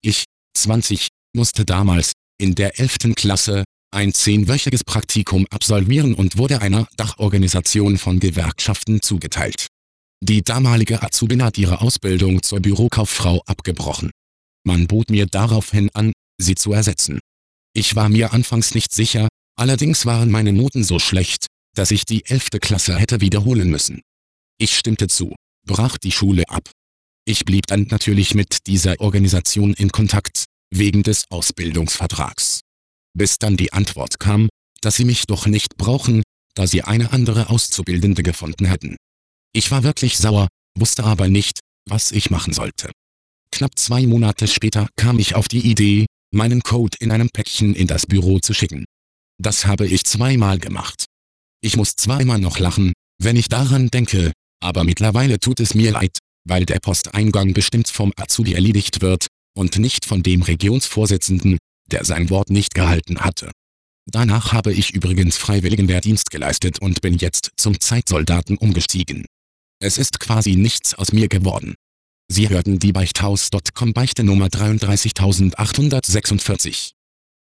Ich, 20, musste damals, in der 11. Klasse, ein 10-wöchiges Praktikum absolvieren und wurde einer Dachorganisation von Gewerkschaften zugeteilt. Die damalige Azubine hat ihre Ausbildung zur Bürokauffrau abgebrochen. Man bot mir daraufhin an, sie zu ersetzen. Ich war mir anfangs nicht sicher, allerdings waren meine Noten so schlecht, dass ich die 11. Klasse hätte wiederholen müssen. Ich stimmte zu, brach die Schule ab. Ich blieb dann natürlich mit dieser Organisation in Kontakt, wegen des Ausbildungsvertrags. Bis dann die Antwort kam, dass sie mich doch nicht brauchen, da sie eine andere Auszubildende gefunden hätten. Ich war wirklich sauer, wusste aber nicht, was ich machen sollte. Knapp 2 Monate später kam ich auf die Idee, meinen Code in einem Päckchen in das Büro zu schicken. Das habe ich 2-mal gemacht. Ich muss zwar immer noch lachen, wenn ich daran denke, aber mittlerweile tut es mir leid, weil der Posteingang bestimmt vom Azubi erledigt wird und nicht von dem Regionsvorsitzenden, der sein Wort nicht gehalten hatte. Danach habe ich übrigens Freiwilligenwehrdienst geleistet und bin jetzt zum Zeitsoldaten umgestiegen. Es ist quasi nichts aus mir geworden. Sie hörten die Beichthaus.com Beichte Nummer 33846.